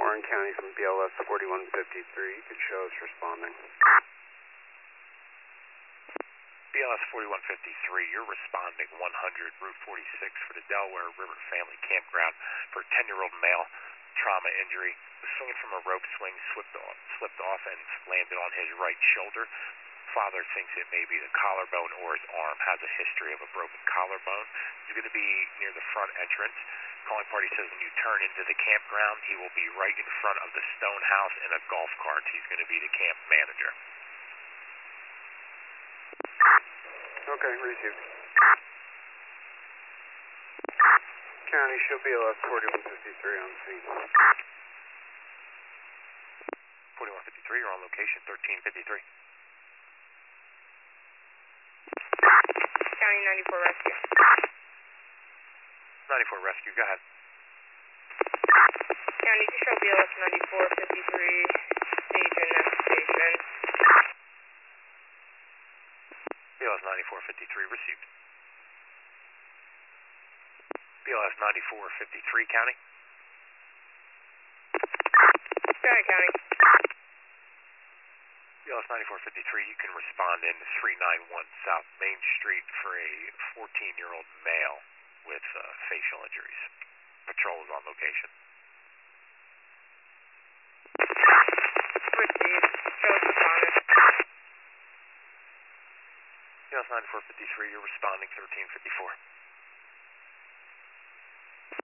Warren County from BLS 4153. You could show us responding. BLS 4153, you're responding 100 Route 46 for the Delaware River Family Campground for a 10-year-old male, trauma injury. Was swinging from a rope swing, slipped off and landed on his right shoulder. Father thinks it may be the collarbone or his arm, has a history of a broken collarbone. He's going to be near the front entrance. Calling party says when you turn into the campground, he will be right in front of the stone house in a golf cart. He's going to be the camp manager. Okay, received. County, show BLS 4153 on scene. 4153, you're on location, 1353. County 94 Rescue. 94 Rescue, go ahead. County, you show BLS 9453, stage and next station. BLS 9453 received. BLS 9453 County. Sky County. BLS 9453, you can respond in 391 South Main Street for a 14-year-old male with facial injuries. Patrol is on location. Received. Show us responding. BLS 9453, you're responding 1354.